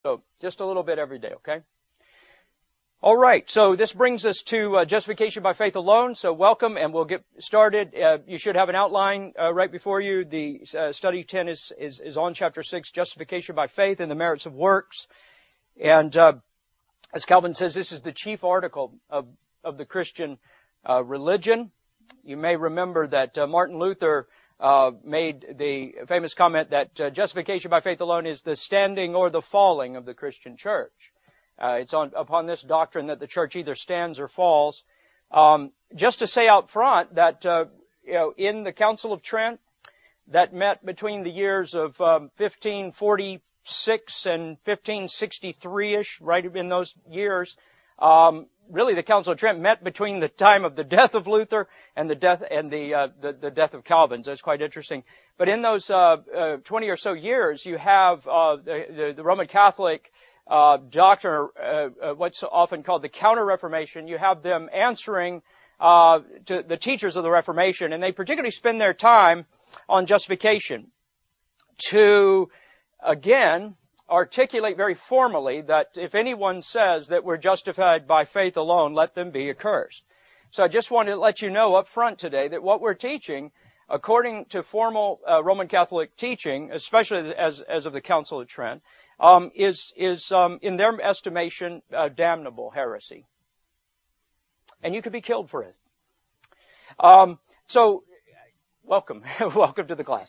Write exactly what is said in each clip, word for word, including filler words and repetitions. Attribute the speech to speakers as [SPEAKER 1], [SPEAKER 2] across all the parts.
[SPEAKER 1] So just a little bit every day, okay? All right, so this brings us to uh, justification by faith alone. So welcome, and we'll get started. Uh, you should have an outline uh, right before you. The uh, study ten is, is is on chapter six, justification by faith and the merits of works. And uh, as Calvin says, this is the chief article of of the Christian uh, religion. You may remember that uh, Martin Luther uh, made the famous comment that uh, justification by faith alone is the standing or the falling of the Christian church. Uh, it's on upon this doctrine that the church either stands or falls. Um, just to say out front that uh, you know, in the Council of Trent that met between the years of um, fifteen forty-six and fifteen sixty-three-ish, right in those years. Um, really, the Council of Trent met between the time of the death of Luther and the death and the uh, the, the death of Calvin. So it's quite interesting. But in those uh, uh, twenty or so years, you have uh, the, the, the Roman Catholic uh, doctrine, uh, uh, what's often called the Counter-Reformation. You have them answering uh, to the teachers of the Reformation, and they particularly spend their time on justification to, again, articulate very formally that if anyone says that we're justified by faith alone, let them be accursed. So I just wanted to let you know up front today that what we're teaching, according to formal uh, Roman Catholic teaching, especially as as of the Council of Trent, um, is is um, in their estimation uh, damnable heresy, and you could be killed for it. Um, so. Welcome. Welcome to the class.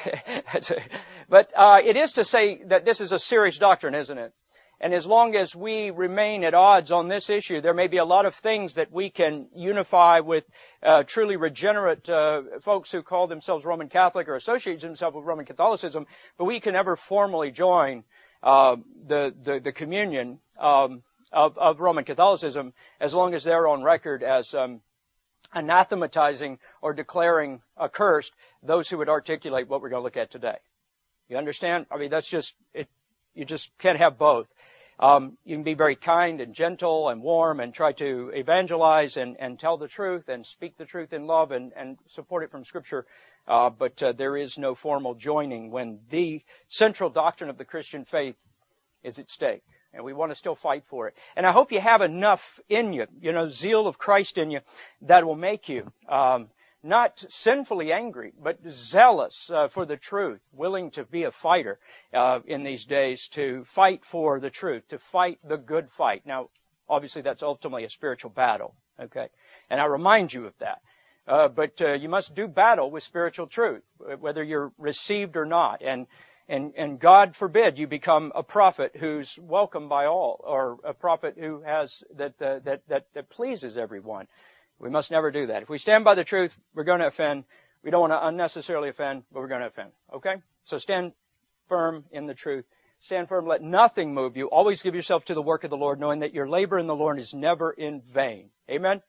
[SPEAKER 1] But uh, it is to say that this is a serious doctrine, isn't it? And as long as we remain at odds on this issue, there may be a lot of things that we can unify with uh, truly regenerate uh, folks who call themselves Roman Catholic or associate themselves with Roman Catholicism, but we can never formally join uh, the, the the communion um, of, of Roman Catholicism as long as they're on record as um, anathematizing or declaring accursed those who would articulate what we're going to look at today. You understand? I mean, that's just, it, you just can't have both. Um, you can be very kind and gentle and warm and try to evangelize and, and tell the truth and speak the truth in love and, and support it from Scripture. Uh, but uh, there is no formal joining when the central doctrine of the Christian faith is at stake. And we want to still fight for it. And I hope you have enough in you, you know, zeal of Christ in you that will make you um, not sinfully angry, but zealous uh, for the truth, willing to be a fighter uh, in these days, to fight for the truth, to fight the good fight. Now, obviously, that's ultimately a spiritual battle, okay? And I remind you of that. Uh, but uh, you must do battle with spiritual truth, whether you're received or not. And And, and God forbid you become a prophet who's welcomed by all, or a prophet who has that, uh, that that that pleases everyone. We must never do that. If we stand by the truth, we're going to offend. We don't want to unnecessarily offend, but we're going to offend. Okay? So stand firm in the truth. Stand firm. Let nothing move you. Always give yourself to the work of the Lord, knowing that your labor in the Lord is never in vain. Amen?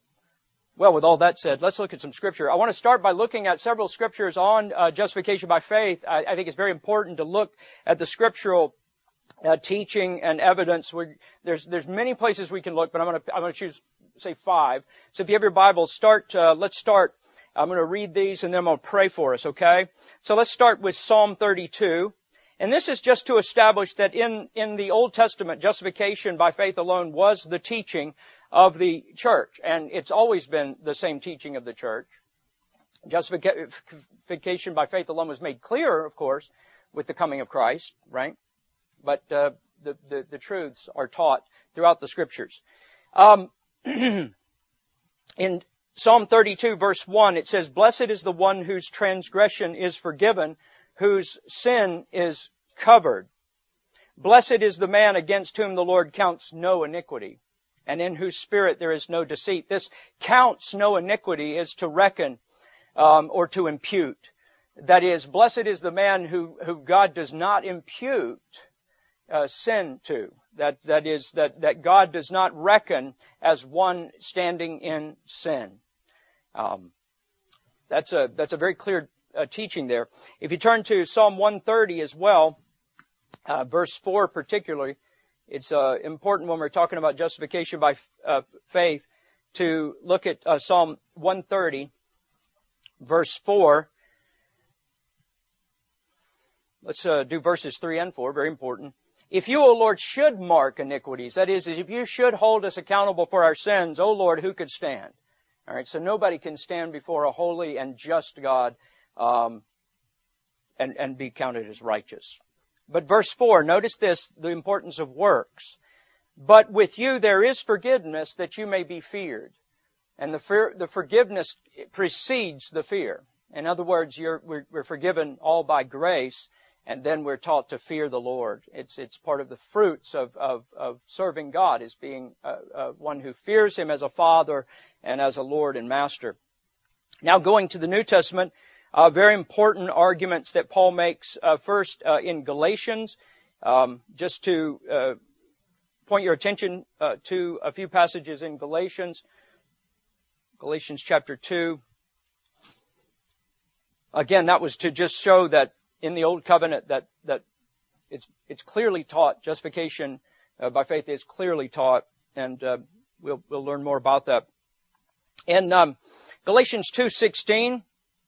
[SPEAKER 1] Well, with all that said, let's look at some Scripture. I want to start by looking at several Scriptures on uh, justification by faith. I, I think it's very important to look at the scriptural uh, teaching and evidence. We're, there's there's many places we can look, but I'm going to I'm going to choose say five. So if you have your Bible, start. Uh, let's start. I'm going to read these and then I'm going to pray for us. Okay. So let's start with Psalm thirty-two, and this is just to establish that in in the Old Testament, justification by faith alone was the teaching of the church, and it's always been the same teaching of the church. Justification by faith alone was made clearer, of course, with the coming of Christ, right? But uh, the, the the truths are taught throughout the Scriptures. Um, in Psalm thirty-two, verse one, it says, "Blessed is the one whose transgression is forgiven, whose sin is covered. Blessed is the man against whom the Lord counts no iniquity, and in whose spirit there is no deceit." This counts no iniquity is to reckon um, or to impute. That is, blessed is the man who, who God does not impute uh, sin to. That that is that that God does not reckon as one standing in sin. Um, that's a that's a very clear uh, teaching there. If you turn to Psalm one thirty as well, uh, verse four particularly. It's uh, important when we're talking about justification by uh, faith to look at uh, Psalm one thirty, verse four. Let's uh, do verses three and four, very important. if you, O Lord, should mark iniquities, that is, if you should hold us accountable for our sins, O Lord, who could stand? All right, so nobody can stand before a holy and just God um, and, and be counted as righteous. But verse four, notice this, the importance of works. But with you there is forgiveness that you may be feared. And the fear, the forgiveness precedes the fear. In other words, you're, we're, we're forgiven all by grace, and then we're taught to fear the Lord. It's it's part of the fruits of of, of serving God, is being uh, uh, one who fears Him as a Father and as a Lord and Master. Now, going to the New Testament, uh, very important arguments that Paul makes. Uh, first, uh, in Galatians, um, just to uh, point your attention uh, to a few passages in Galatians. Galatians chapter two. Again, that was to just show that in the Old Covenant that, that it's, it's clearly taught. Justification uh, by faith is clearly taught, and uh, we'll, we'll learn more about that. In um, Galatians two sixteen,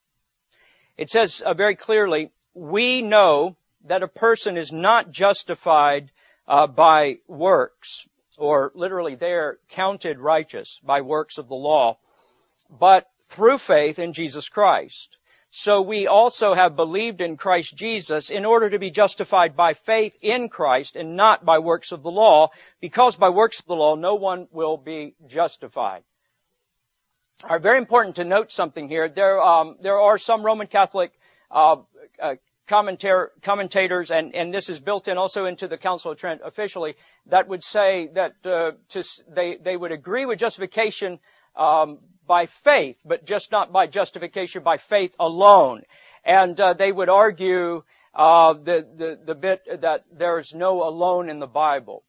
[SPEAKER 1] it says uh, very clearly, we know that a person is not justified uh, by works, or literally they're counted righteous by works of the law, but through faith in Jesus Christ. So we also have believed in Christ Jesus in order to be justified by faith in Christ and not by works of the law, because by works of the law no one will be justified. All right, very important to note something here. There, um, there are some Roman Catholic uh, uh, commentar- commentators, and, and this is built in also into the Council of Trent officially, that would say that uh, to, they they would agree with justification um, by faith, but just not by justification by faith alone. And uh, they would argue uh, the, the the bit that there's no alone in the Bible.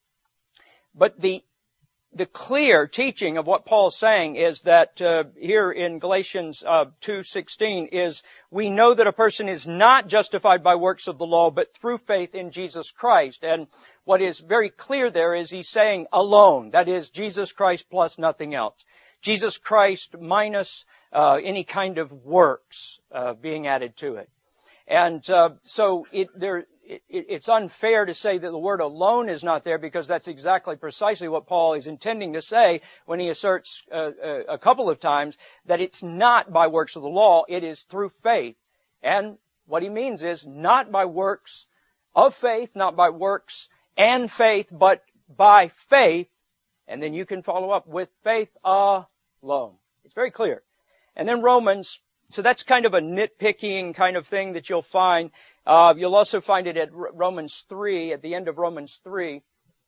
[SPEAKER 1] But the the clear teaching of what Paul's saying is that uh, here in Galatians uh, two sixteen is, we know that a person is not justified by works of the law, but through faith in Jesus Christ. And what is very clear there is he's saying alone. That is, Jesus Christ plus nothing else. Jesus Christ minus uh, any kind of works uh, being added to it. And uh, so it, there, it, it's unfair to say that the word alone is not there, because that's exactly precisely what Paul is intending to say when he asserts uh, a couple of times that it's not by works of the law, it is through faith. And what he means is not by works of faith, not by works and faith, but by faith. And then you can follow up with faith alone. It's very clear. And then Romans, so that's kind of a nitpicking kind of thing that you'll find. Uh, you'll also find it at Romans three, at the end of Romans three.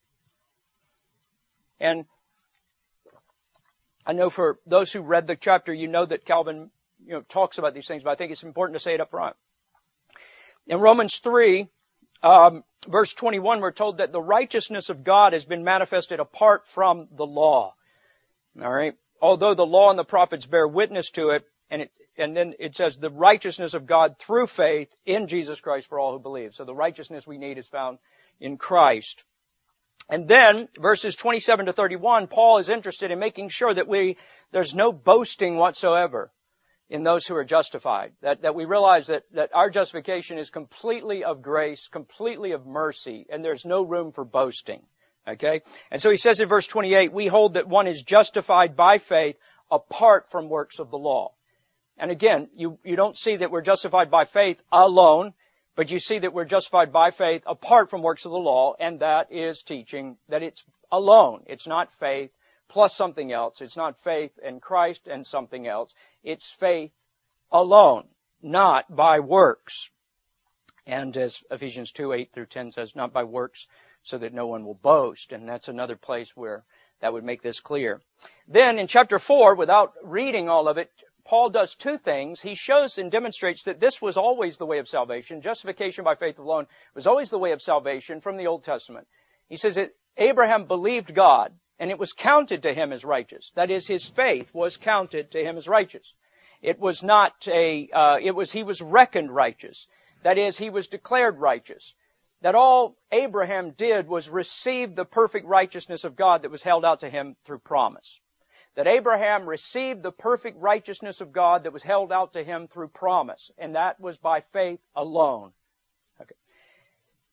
[SPEAKER 1] And I know for those who read the chapter, you know that Calvin, you know, talks about these things, but I think it's important to say it up front. In Romans three, Um, verse twenty-one, we're told that the righteousness of God has been manifested apart from the law. All right. Although the law and the prophets bear witness to it, and it, and then it says the righteousness of God through faith in Jesus Christ for all who believe. So the righteousness we need is found in Christ. And then verses twenty-seven to thirty-one, Paul is interested in making sure that we, there's no boasting whatsoever in those who are justified. That, that we realize that, that our justification is completely of grace, completely of mercy, and there's no room for boasting. Okay? And so he says in verse twenty-eight, we hold that one is justified by faith apart from works of the law. And again, you, you don't see that we're justified by faith alone, but you see that we're justified by faith apart from works of the law, and that is teaching that it's alone. It's not faith plus something else. It's not faith in Christ and something else. It's faith alone, not by works. And as Ephesians two, eight through ten says, not by works, so that no one will boast. And that's another place where that would make this clear. Then in chapter four, without reading all of it, Paul does two things. He shows and demonstrates that this was always the way of salvation. Justification by faith alone was always the way of salvation from the Old Testament. He says that Abraham believed God, and it was counted to him as righteous. That is, his faith was counted to him as righteous. It was not a, uh, it was, he was reckoned righteous. That is, he was declared righteous. That all Abraham did was receive the perfect righteousness of God that was held out to him through promise. That Abraham received the perfect righteousness of God that was held out to him through promise. And that was by faith alone. Okay.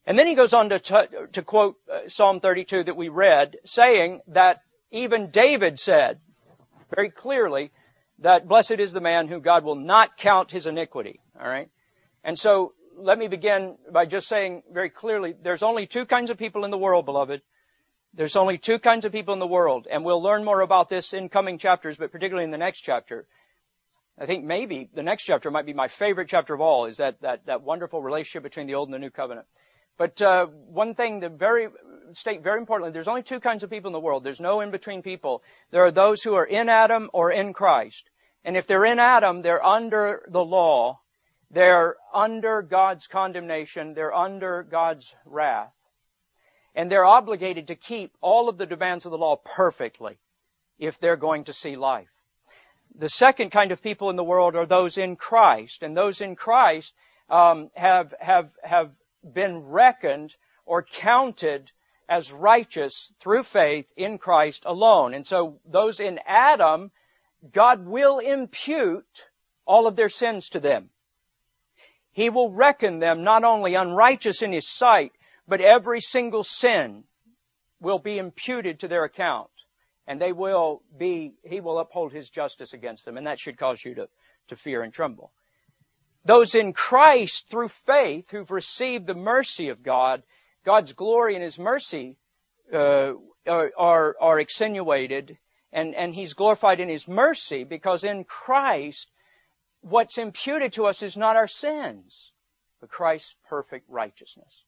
[SPEAKER 1] And then he goes on to, t- to quote uh, Psalm thirty-two that we read, saying that even David said very clearly that blessed is the man who God will not count his iniquity. All right. And so let me begin by just saying very clearly, there's only two kinds of people in the world, beloved. There's only two kinds of people in the world. And we'll learn more about this in coming chapters, but particularly in the next chapter. I think maybe the next chapter might be my favorite chapter of all, is that, that, that wonderful relationship between the Old and the New Covenant. But uh, one thing to very state very importantly, there's only two kinds of people in the world. There's no in-between people. There are those who are in Adam or in Christ. And if they're in Adam, they're under the law. They're under God's condemnation. They're under God's wrath. And they're obligated to keep all of the demands of the law perfectly if they're going to see life. The second kind of people in the world are those in Christ. And those in Christ um, have have have been reckoned or counted as righteous through faith in Christ alone. And so those in Adam, God will impute all of their sins to them. He will reckon them not only unrighteous in His sight, but every single sin will be imputed to their account. And they will be, He will uphold His justice against them. And that should cause you to, to fear and tremble. Those in Christ through faith who've received the mercy of God, God's glory and His mercy uh, are, are, are extenuated. And, and He's glorified in His mercy because in Christ, what's imputed to us is not our sins, but Christ's perfect righteousness.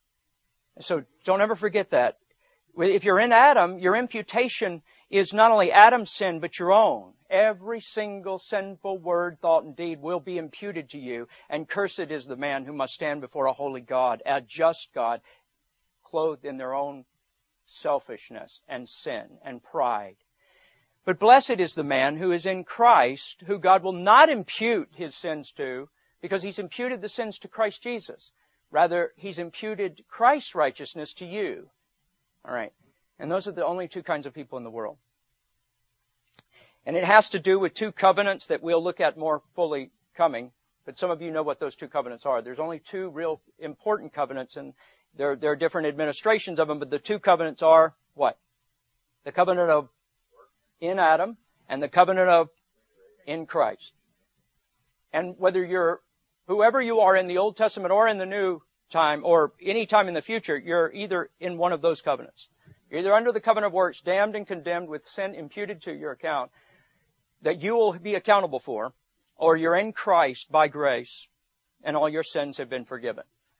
[SPEAKER 1] So don't ever forget that. If you're in Adam, your imputation is not only Adam's sin, but your own. Every single sinful word, thought, and deed will be imputed to you. And cursed is the man who must stand before a holy God, a just God, clothed in their own selfishness and sin and pride. But blessed is the man who is in Christ, who God will not impute his sins to, because He's imputed the sins to Christ Jesus. Rather, He's imputed Christ's righteousness to you. All right. And those are the only two kinds of people in the world. And it has to do with two covenants that we'll look at more fully coming. But some of you know what those two covenants are. There's only two real important covenants, and there, there are different administrations of them, but the two covenants are what? The covenant of in Adam and the covenant of in Christ. And whether you're, whoever you are in the Old Testament or in the New time or any time in the future, you're either in one of those covenants. You're either under the covenant of works, damned and condemned with sin imputed to your account that you will be accountable for, or you're in Christ by grace and all your sins have been forgiven.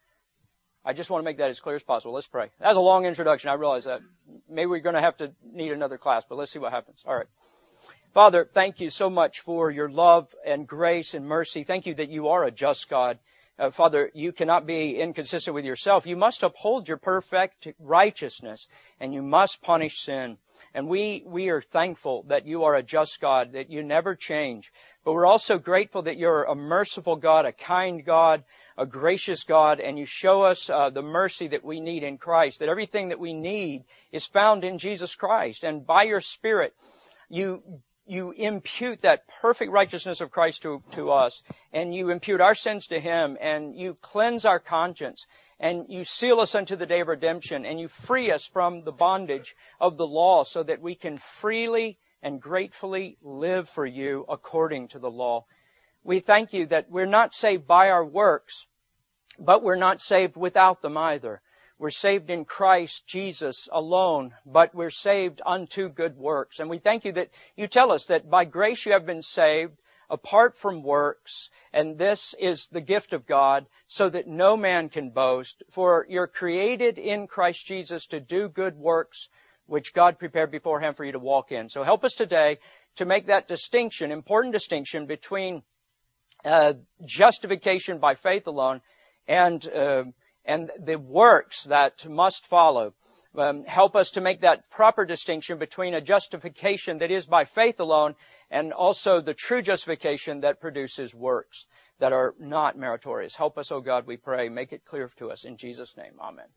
[SPEAKER 1] I just want to make that as clear as possible. Let's pray. That was a long introduction. I realize that. Maybe we're going to have to need another class, but let's see what happens. All right. Father, thank you so much for your love and grace and mercy. Thank you that you are a just God. Uh, Father, you cannot be inconsistent with yourself. You must uphold your perfect righteousness, and you must punish sin. And we, we are thankful that you are a just God, that you never change. But we're also grateful that you're a merciful God, a kind God, a gracious God, and you show us uh, the mercy that we need in Christ, that everything that we need is found in Jesus Christ. And by your Spirit, you you impute that perfect righteousness of Christ to, to us, and you impute our sins to Him, and you cleanse our conscience, and you seal us unto the day of redemption, and you free us from the bondage of the law so that we can freely and gratefully live for you according to the law. We thank you that we're not saved by our works, but we're not saved without them either. We're saved in Christ Jesus alone, but we're saved unto good works. And we thank you that you tell us that by grace you have been saved apart from works, and this is the gift of God, so that no man can boast. For you're created in Christ Jesus to do good works, which God prepared beforehand for you to walk in. So help us today to make that distinction, important distinction between uh, justification by faith alone and uh, and the works that must follow. Um, help us to make that proper distinction between a justification that is by faith alone and also the true justification that produces works that are not meritorious. Help us, O God, we pray. Make it clear to us. In Jesus' name, amen.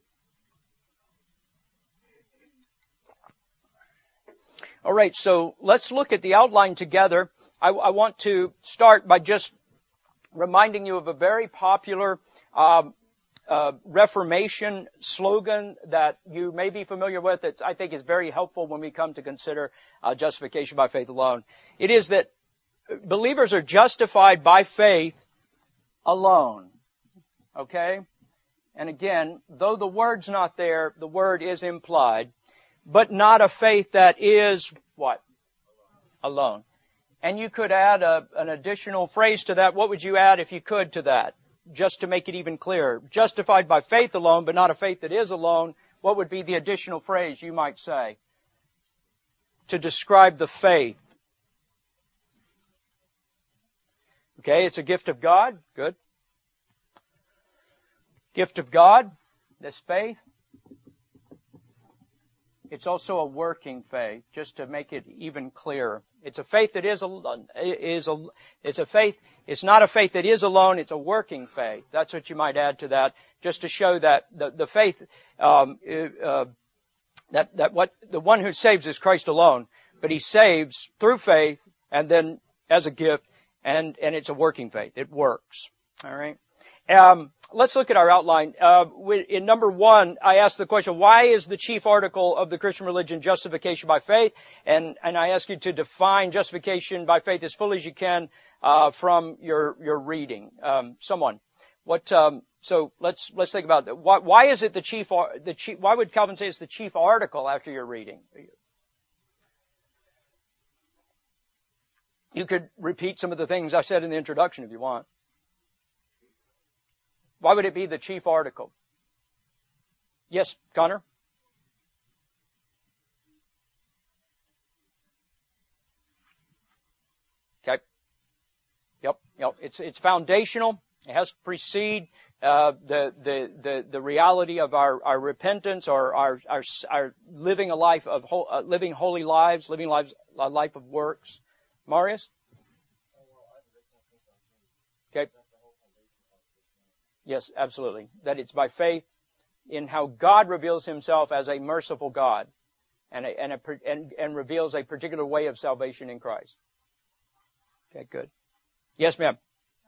[SPEAKER 1] All right, so let's look at the outline together. I, I want to start by just reminding you of a very popular um, uh, Reformation slogan that you may be familiar with. That I think is very helpful when we come to consider uh, justification by faith alone. It is that believers are justified by faith alone. Okay? And again, though the word's not there, the word is implied, but not a faith that is what? Alone. And you could add a, an additional phrase to that. What would you add if you could to that? Just to make it even clearer. Justified by faith alone, but not a faith that is alone. What would be the additional phrase you might say to describe the faith? Okay, it's a gift of God. Good. Gift of God, this faith. It's also a working faith, just to make it even clearer. It's a faith that is a, is a, it's a faith, it's not a faith that is alone, it's a working faith. That's what you might add to that, just to show that the, the faith, um, uh, that, that what, the one who saves is Christ alone, but He saves through faith and then as a gift, and, and it's a working faith. It works. Alright? Um, let's look at our outline. Uh, in number one, I asked the question, why is the chief article of the Christian religion justification by faith? And, and I ask you to define justification by faith as fully as you can, uh, from your, your reading. Um, someone. What, um, so let's, let's think about that. Why, why is it the chief, the chief, why would Calvin say it's the chief article after your reading? You could repeat some of the things I said in the introduction if you want. Why would it be the chief article? Yes, Connor? Okay. Yep, yep. It's, it's foundational. It has to precede, uh, the, the, the, the reality of our, our repentance or our, our, our living a life of, ho- uh, living holy lives, living lives, a life of works. Marius? Okay. Yes, absolutely. That it's by faith in how God reveals Himself as a merciful God and, a, and, a, and, and reveals a particular way of salvation in Christ. Okay, good. Yes, ma'am.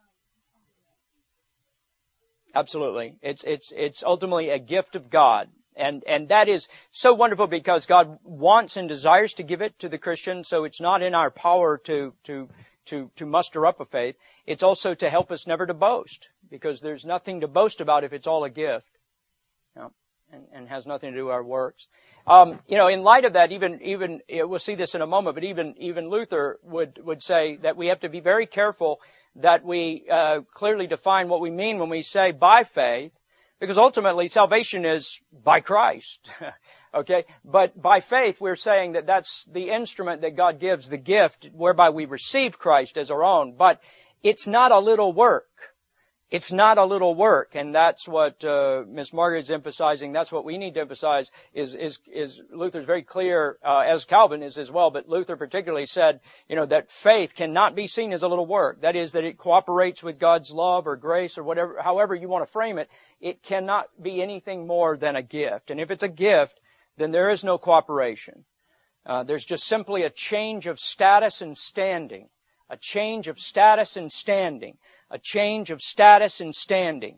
[SPEAKER 1] Absolutely. It's, it's, it's ultimately a gift of God. And, and that is so wonderful because God wants and desires to give it to the Christian. So it's not in our power to, to, to, to muster up a faith. It's also to help us never to boast, because there's nothing to boast about if it's all a gift, you know, and, and has nothing to do with our works. Um, you know, in light of that, even, even, we'll see this in a moment, but even, even Luther would, would say that we have to be very careful that we, uh, clearly define what we mean when we say by faith, because ultimately salvation is by Christ. Okay? But by faith, we're saying that that's the instrument that God gives, the gift whereby we receive Christ as our own. But it's not a little work. It's not a little work. And that's what, uh, Miss Margaret's emphasizing. That's what we need to emphasize is, is, is Luther's very clear, uh, as Calvin is as well. But Luther particularly said, you know, that faith cannot be seen as a little work. That is, that it cooperates with God's love or grace or whatever, however you want to frame it. It cannot be anything more than a gift. And if it's a gift, then there is no cooperation. Uh, there's just simply a change of status and standing. A change of status and standing. A change of status and standing.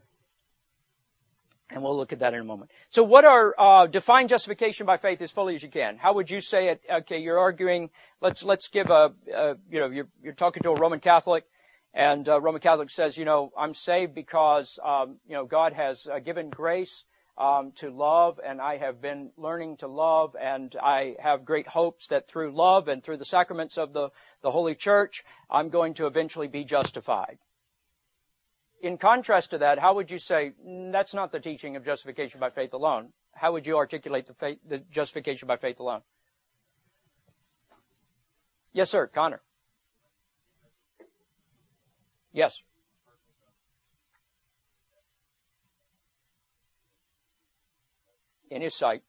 [SPEAKER 1] And we'll look at that in a moment. So what are, uh, define justification by faith as fully as you can. How would you say it? Okay, you're arguing, let's, let's give a, a you know, you're, you're talking to a Roman Catholic, and uh, Roman Catholic says, you know, I'm saved because, um, you know, God has uh, given grace Um, to love, and I have been learning to love, and I have great hopes that through love and through the sacraments of the, the Holy Church, I'm going to eventually be justified. In contrast to that, how would you say, that's not the teaching of justification by faith alone? How would you articulate the, faith, the justification by faith alone? Yes, sir, Connor. Yes. In His sight.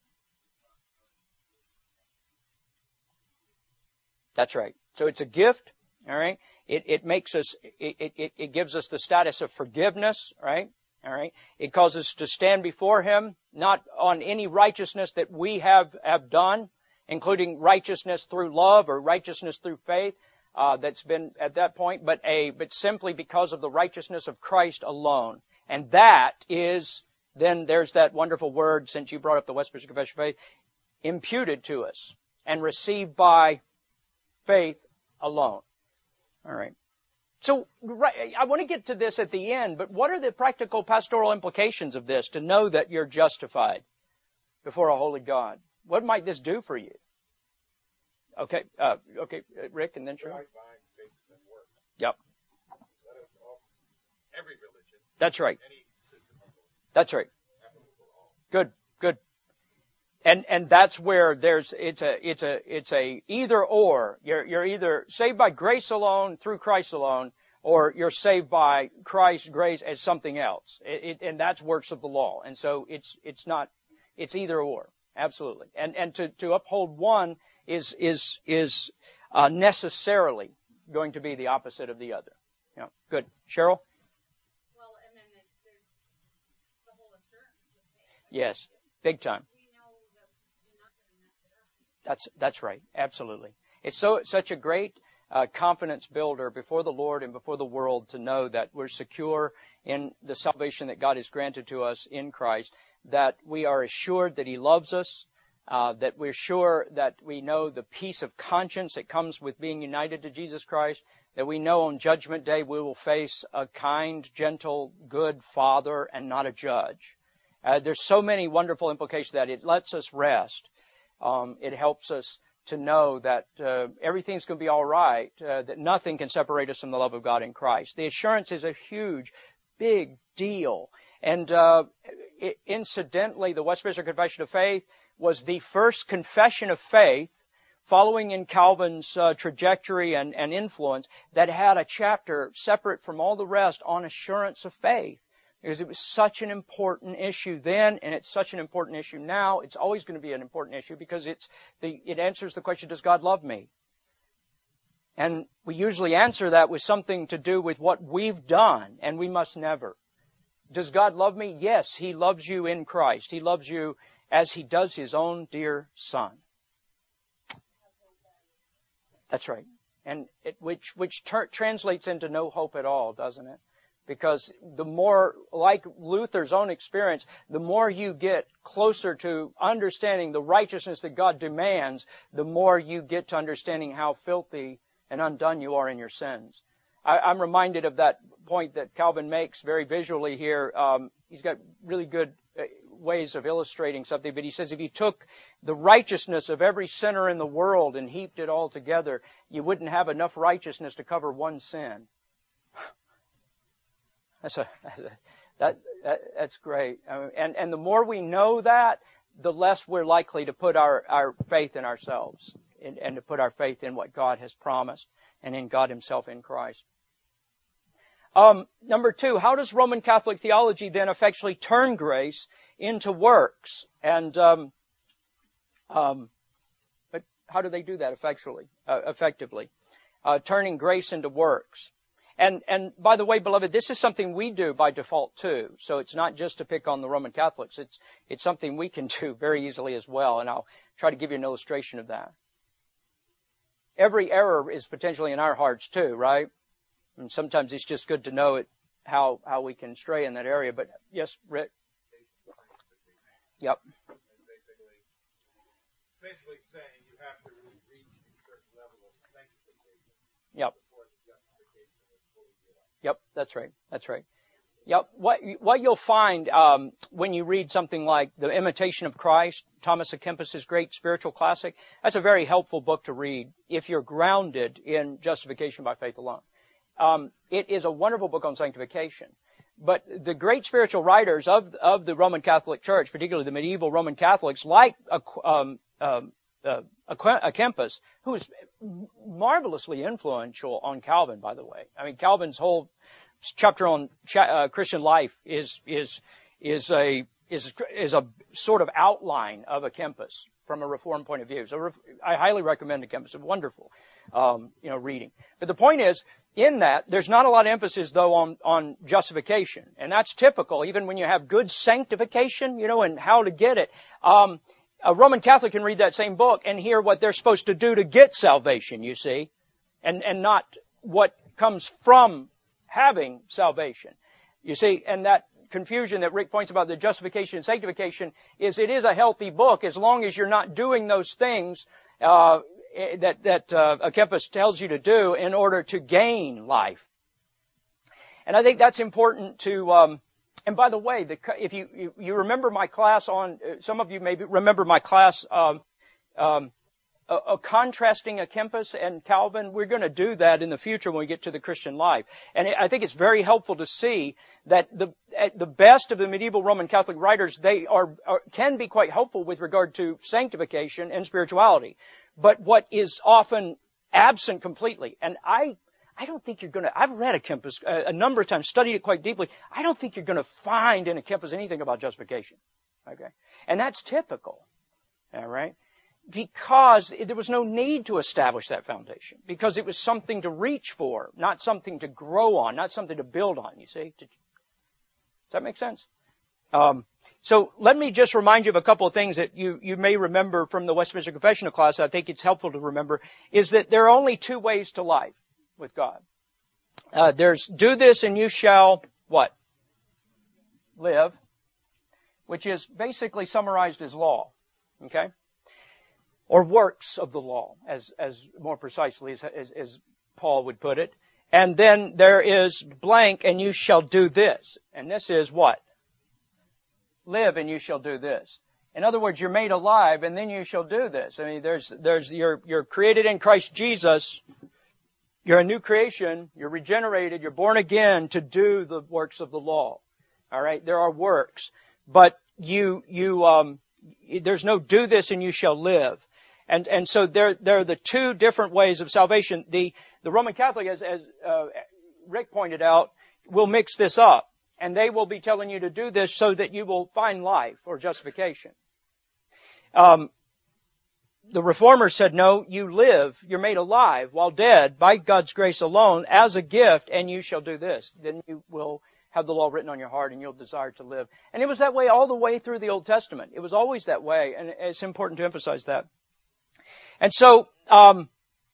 [SPEAKER 1] That's right. So it's a gift, all right? It, it makes us, it, it, it gives us the status of forgiveness, right? All right? It causes us to stand before Him, not on any righteousness that we have, have done, including righteousness through love or righteousness through faith, uh, that's been at that point, but a, but simply because of the righteousness of Christ alone. And that is, then there's that wonderful word, since you brought up the Westminster Confession of Faith, imputed to us and received by faith alone. All right. So right, I want to get to this at the end, but what are the practical pastoral implications of this to know that you're justified before a holy God? What might this do for you? Okay, uh, okay, Rick, and then Cheryl. Yep.
[SPEAKER 2] Every religion.
[SPEAKER 1] That's right. That's right. Good, good. And and that's where there's it's a it's a it's a either or. You're you're either saved by grace alone through Christ alone, or you're saved by Christ's grace as something else. It, it, and that's works of the law. And so it's it's not it's either or. Absolutely. And and to to uphold one is is is uh, necessarily going to be the opposite of the other. Yeah. Good. Cheryl?
[SPEAKER 3] Well, and then there's the whole assurance of faith.
[SPEAKER 1] Yes. Big time.
[SPEAKER 3] We know that you're not going to mess it up.
[SPEAKER 1] That's that's right. Absolutely. It's so such a great uh, confidence builder before the Lord and before the world to know that we're secure in the salvation that God has granted to us in Christ, that we are assured that He loves us, Uh, that we're sure that we know the peace of conscience that comes with being united to Jesus Christ, that we know on Judgment Day we will face a kind, gentle, good Father and not a judge. Uh, there's so many wonderful implications that it lets us rest. Um, it helps us to know that uh, everything's going to be all right, uh, that nothing can separate us from the love of God in Christ. The assurance is a huge, big deal. And uh, it, incidentally, the Westminster Confession of Faith was the first confession of faith following in Calvin's uh, trajectory and, and influence that had a chapter separate from all the rest on assurance of faith. Because it was such an important issue then, and it's such an important issue now. It's always going to be an important issue because it's the, it answers the question, does God love me? And we usually answer that with something to do with what we've done, and we must never. Does God love me? Yes, He loves you in Christ. He loves you as He does His own dear Son. That's right. And it, which, which ter- translates into no hope at all, doesn't it? Because the more, like Luther's own experience, the more you get closer to understanding the righteousness that God demands, the more you get to understanding how filthy and undone you are in your sins. I, I'm reminded of that point that Calvin makes very visually here. Um, he's got really good uh, ways of illustrating something, but he says if you took the righteousness of every sinner in the world and heaped it all together, you wouldn't have enough righteousness to cover one sin. That's a, that's a that, that that's great. I mean, and and the more we know that, the less we're likely to put our, our faith in ourselves and, and to put our faith in what God has promised and in God Himself in Christ. Um, number two, how does Roman Catholic theology then effectually turn grace into works? And um, um, but how do they do that effectually, uh, effectively? Uh, turning grace into works. And, and by the way, beloved, this is something we do by default too. So it's not just to pick on the Roman Catholics. It's, it's something we can do very easily as well. And I'll try to give you an illustration of that. Every error is potentially in our hearts too, right? And sometimes it's just good to know it, how, how we can stray in that area. But yes, Rick? Yep.
[SPEAKER 2] Basically, basically saying you have to reach a certain level of sanctification.
[SPEAKER 1] Yep.
[SPEAKER 2] Before the justification is fully realized.
[SPEAKER 1] Yep, that's right. That's right. Yep. What what you'll find um, when you read something like The Imitation of Christ, Thomas à Kempis's great spiritual classic, that's a very helpful book to read if you're grounded in justification by faith alone. Um, it is a wonderful book on sanctification. But the great spiritual writers of of the Roman Catholic Church, particularly the medieval Roman Catholics, like um, um, uh, à Kempis, who was marvelously influential on Calvin, by the way. I mean, Calvin's whole chapter on uh, Christian life is is is a is is a sort of outline of à Kempis from a Reformed point of view. So I highly recommend à Kempis. It's wonderful, um, you know, reading. But the point is, in that, there's not a lot of emphasis, though, on, on justification. And that's typical, even when you have good sanctification, you know, and how to get it. Um, a Roman Catholic can read that same book and hear what they're supposed to do to get salvation, you see, and, and not what comes from having salvation. You see, and that confusion that Rick points about the justification and sanctification is it is a healthy book as long as you're not doing those things uh, that that uh, Akempis tells you to do in order to gain life. And I think that's important to. Um, and by the way, the, if you, you you remember my class on, some of you maybe remember my class. Um, um, A, a contrasting Akempis and Calvin, we're going to do that in the future when we get to the Christian life. And I think it's very helpful to see that the the best of the medieval Roman Catholic writers, they are, are can be quite helpful with regard to sanctification and spirituality. But what is often absent completely, and I I don't think you're going to, I've read Akempis a, a number of times, studied it quite deeply. I don't think you're going to find in Akempis anything about justification. Okay? And that's typical. All right? Because there was no need to establish that foundation. Because it was something to reach for, not something to grow on, not something to build on, you see? Does that make sense? Um, so let me just remind you of a couple of things that you, you may remember from the Westminster Confessional class. I think it's helpful to remember, is that there are only two ways to life with God. Uh, there's do this and you shall, what? Live. Which is basically summarized as law. Okay? Or works of the law, as, as more precisely as, as, as Paul would put it. And then there is blank, and you shall do this. And this is what? Live, and you shall do this. In other words, you're made alive, and then you shall do this. I mean, there's, there's, you're, you're created in Christ Jesus. You're a new creation. You're regenerated. You're born again to do the works of the law. All right? There are works. But you, you, um, there's no do this and you shall live. And, and so there, there are the two different ways of salvation. The, the Roman Catholic, as, as, uh, Rick pointed out, will mix this up. And they will be telling you to do this so that you will find life or justification. Um, the Reformers said, no, you live, you're made alive while dead by God's grace alone as a gift, and you shall do this. Then you will have the law written on your heart and you'll desire to live. And it was that way all the way through the Old Testament. It was always that way, and it's important to emphasize that. And so, um,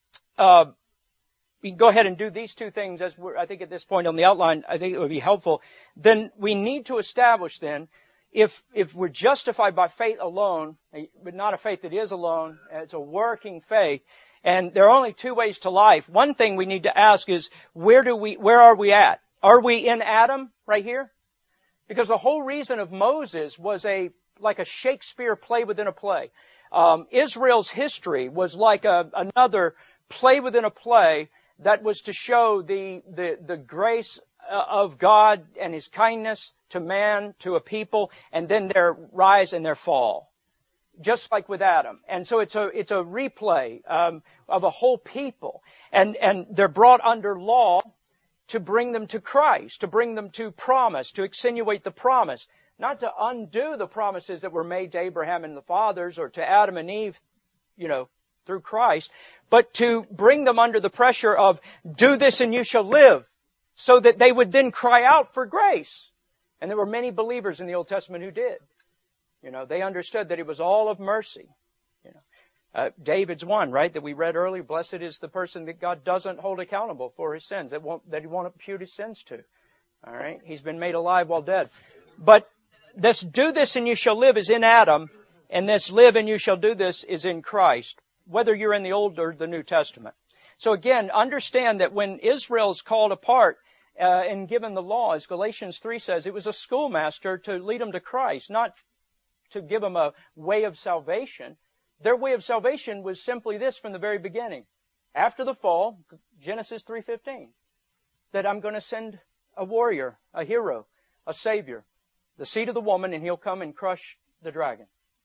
[SPEAKER 1] uh, we can go ahead and do these two things as we're, I think at this point on the outline, I think it would be helpful. Then we need to establish then, if, if we're justified by faith alone, but not a faith that is alone, it's a working faith, and there are only two ways to life. One thing we need to ask is, where do we, where are we at? Are we in Adam right here? Because the whole reason of Moses was a, like a Shakespeare play within a play. Um, Israel's history was like a, another play within a play that was to show the, the, the grace of God and His kindness to man, to a people, and then their rise and their fall. Just like with Adam. And so it's a, it's a replay, um, of a whole people. And, and they're brought under law to bring them to Christ, to bring them to promise, to extenuate the promise. Not to undo the promises that were made to Abraham and the fathers or to Adam and Eve, you know, through Christ, but to bring them under the pressure of do this and you shall live, so that they would then cry out for grace. And there were many believers in the Old Testament who did. You know, they understood that it was all of mercy. You know, uh, David's one, right, that we read earlier. Blessed is the person that God doesn't hold accountable for his sins, that won't, that He won't impute his sins to. All right, he's been made alive while dead. But this do this and you shall live is in Adam, and this live and you shall do this is in Christ, whether you're in the Old or the New Testament. So again, understand that when Israel's called apart uh, and given the law, as Galatians three says, it was a schoolmaster to lead them to Christ, not to give them a way of salvation. Their way of salvation was simply this from the very beginning. After the fall, Genesis three fifteen, that I'm going to send a warrior, a hero, a savior, the seed of the woman, and he'll come and crush the dragon.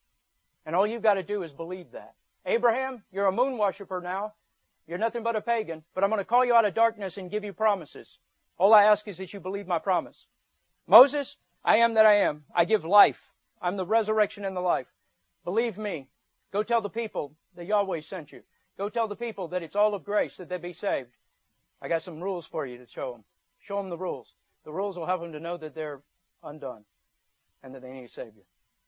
[SPEAKER 1] And all you've got to do is believe that. Abraham, you're a moon worshiper now. You're nothing but a pagan, but I'm going to call you out of darkness and give you promises. All I ask is that you believe my promise. Moses, I am that I am. I give life. I'm the resurrection and the life. Believe me. Go tell the people that Yahweh sent you. Go tell the people that it's all of grace, that they be saved. I got some rules for you to show them. Show them the rules. The rules will help them to know that they're undone and that they need a Savior.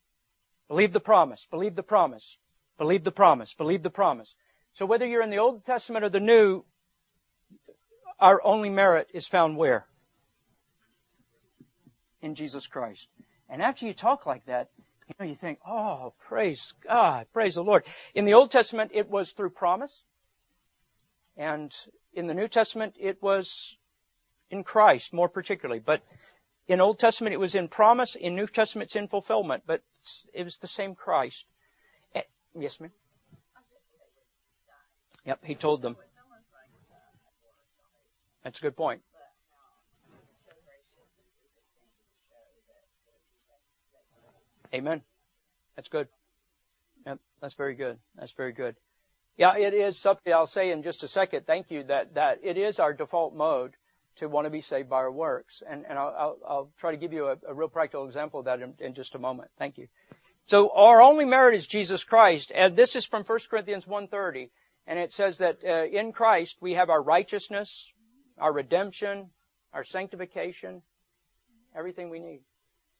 [SPEAKER 1] Believe the promise. Believe the promise. Believe the promise. Believe the promise. So whether you're in the Old Testament or the New, our only merit is found where? in Jesus Christ. And after you talk like that, you know, you think, oh, praise God, praise the Lord. In the Old Testament, it was through promise. And in the New Testament, it was in Christ, more particularly. But in Old Testament, it was in promise. In New Testament, it's in fulfillment. But it was the same Christ. Eh, yes, ma'am? Yep, he told them. That's a good point. Amen. That's good. Yep, that's very good. That's very good. Yeah, it is something I'll say in just a second. Thank you. That that it is our default mode to want to be saved by our works, and and I'll I'll, I'll try to give you a, a real practical example of that in, in just a moment. Thank you. So our only merit is Jesus Christ, and this is from First Corinthians one thirty, and it says that uh, in Christ we have our righteousness, our redemption, our sanctification, everything we need.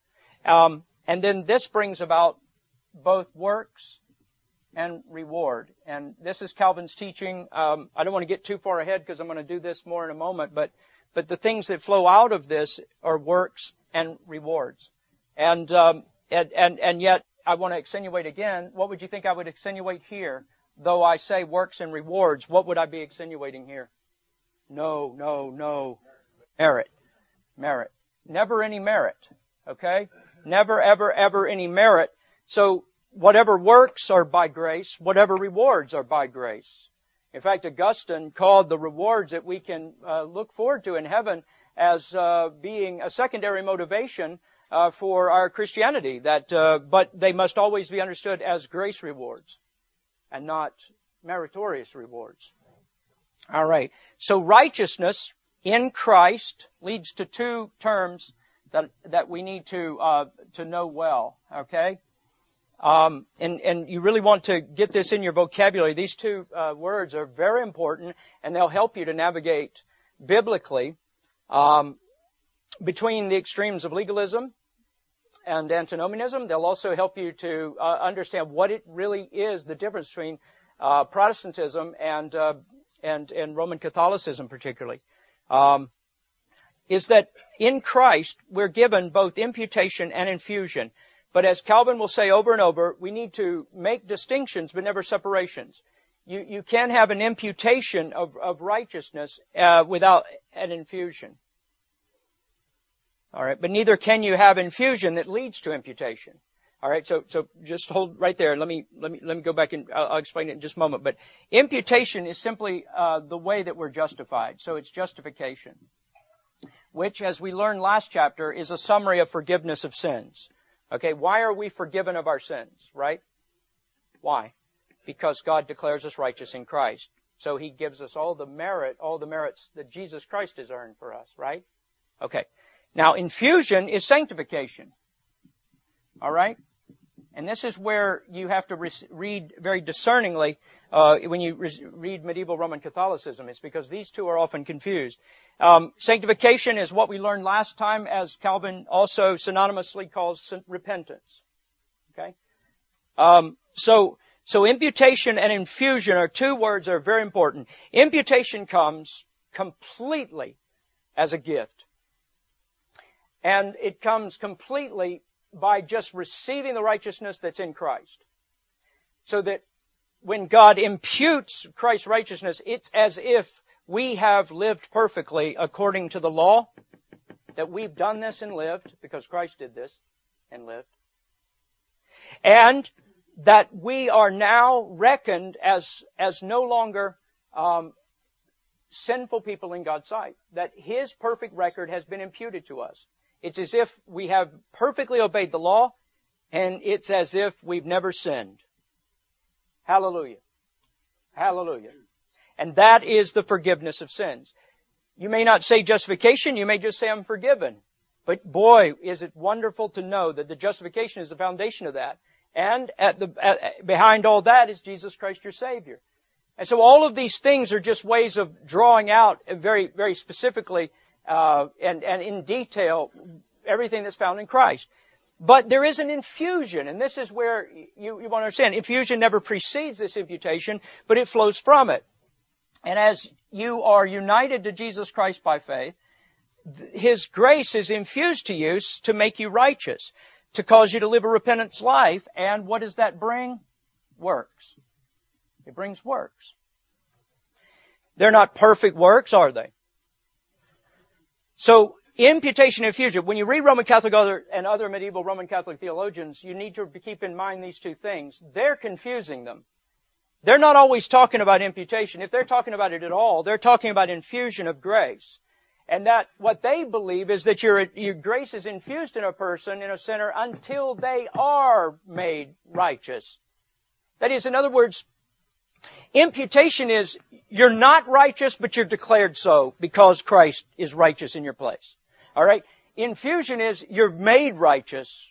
[SPEAKER 1] Um, and then this brings about both works and reward. And this is Calvin's teaching. Um, I don't want to get too far ahead because I'm going to do this more in a moment, but but the things that flow out of this are works and rewards. And um, and, and and yet I want to extenuate again. What would you think I would extenuate here? Though I say works and rewards, what would I be extenuating here? No, no, no. Merit. Merit. Never any merit. Okay? Never, ever, ever any merit. So whatever works are by grace. Whatever rewards are by grace. In fact, Augustine called the rewards that we can uh, look forward to in heaven as uh, being a secondary motivation uh, for our Christianity. That, uh, but they must always be understood as grace rewards and not meritorious rewards. All right. So righteousness in Christ leads to two terms that that we need to uh, to know well. Okay. Um, and and you really want to get this in your vocabulary. These two uh, words are very important, and they'll help you to navigate biblically um, between the extremes of legalism and antinomianism. They'll also help you to uh, understand what it really is, the difference between uh, Protestantism and uh, and and Roman Catholicism, particularly. Um, is that in Christ we're given both imputation and infusion. But as Calvin will say over and over, we need to make distinctions but never separations. You you can have an imputation of, of righteousness uh, without an infusion. All right, but neither can you have infusion that leads to imputation. All right, so so just hold right there. Let me let me let me go back and I'll, I'll explain it in just a moment. But imputation is simply uh, the way that we're justified. So it's justification, which, as we learned last chapter, is a summary of forgiveness of sins. Okay, why are we forgiven of our sins, right? Why? Because God declares us righteous in Christ. So He gives us all the merit, all the merits that Jesus Christ has earned for us, right? Okay. Now, infusion is sanctification. All right? And this is where you have to re- read very discerningly uh, when you re- read medieval Roman Catholicism. It's because these two are often confused. Um, sanctification is what we learned last time, as Calvin also synonymously calls repentance. Okay? Um, so, so imputation and infusion are two words that are very important. Imputation comes completely as a gift. And it comes completely by just receiving the righteousness that's in Christ. So that when God imputes Christ's righteousness, it's as if we have lived perfectly according to the law, that we've done this and lived, because Christ did this and lived. And that we are now reckoned as, as no longer um, sinful people in God's sight. That His perfect record has been imputed to us. It's as if we have perfectly obeyed the law, and it's as if we've never sinned. Hallelujah. Hallelujah. And that is the forgiveness of sins. You may not say justification, you may just say I'm forgiven. But boy, is it wonderful to know that the justification is the foundation of that. And at the at, behind all that is Jesus Christ your Savior. And so all of these things are just ways of drawing out very, very specifically uh, and, and in detail everything that's found in Christ. But there is an infusion, and this is where you, you want to understand. Infusion never precedes this imputation, but it flows from it. And as you are united to Jesus Christ by faith, His grace is infused to you to make you righteous, to cause you to live a repentance life. And what does that bring? Works. It brings works. They're not perfect works, are they? So, imputation and infusion. When you read Roman Catholic other, and other medieval Roman Catholic theologians, you need to keep in mind these two things. They're confusing them. They're not always talking about imputation. If they're talking about it at all, they're talking about infusion of grace. And that what they believe is that your, your grace is infused in a person, in a sinner, until they are made righteous. That is, in other words, imputation is you're not righteous, but you're declared so because Christ is righteous in your place. All right? Infusion is you're made righteous.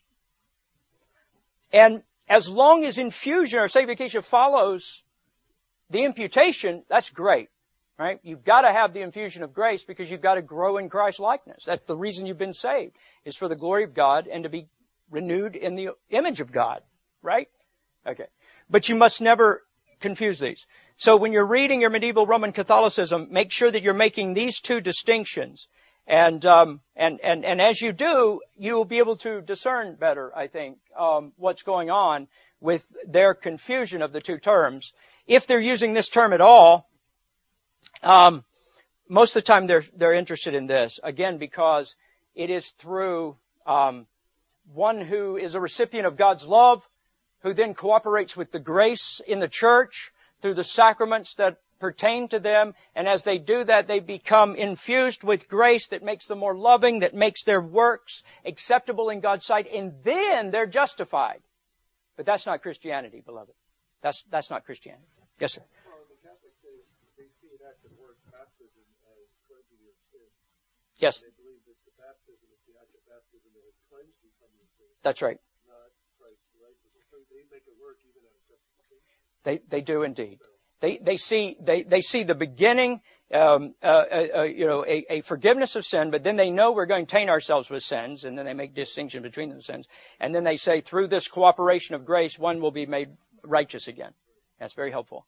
[SPEAKER 1] And as long as infusion or sanctification follows the imputation, that's great. Right? You've got to have the infusion of grace because you've got to grow in Christ's likeness. That's the reason you've been saved, is for the glory of God and to be renewed in the image of God. Right? Okay. But you must never confuse these. So when you're reading your medieval Roman Catholicism, make sure that you're making these two distinctions. And, um, and, and, and as you do, you will be able to discern better, I think, um, what's going on with their confusion of the two terms. If they're using this term at all, um, most of the time they're, they're interested in this. Again, because it is through, um, one who is a recipient of God's love, who then cooperates with the grace in the church through the sacraments that pertain to them. And as they do that, they become infused with grace that makes them more loving, that makes their works acceptable in God's sight. And then they're justified. But that's not Christianity, beloved. That's, that's not Christianity. Yes, sir.
[SPEAKER 2] Well, the Catholics, they, they see an act of word baptism as cleansing of sin.
[SPEAKER 1] Yes.
[SPEAKER 2] They believe that the baptism is the act of baptism that has cleansed you from your sin.
[SPEAKER 1] That's right.
[SPEAKER 2] Not Christ's righteousness. So they make it work even as justification.
[SPEAKER 1] They, they do indeed. They, they see, they, they see the beginning, um, uh, uh, you know, a, a forgiveness of sin, but then they know we're going to taint ourselves with sins, and then they make distinction between those sins. And then they say, through this cooperation of grace, one will be made righteous again. That's very helpful.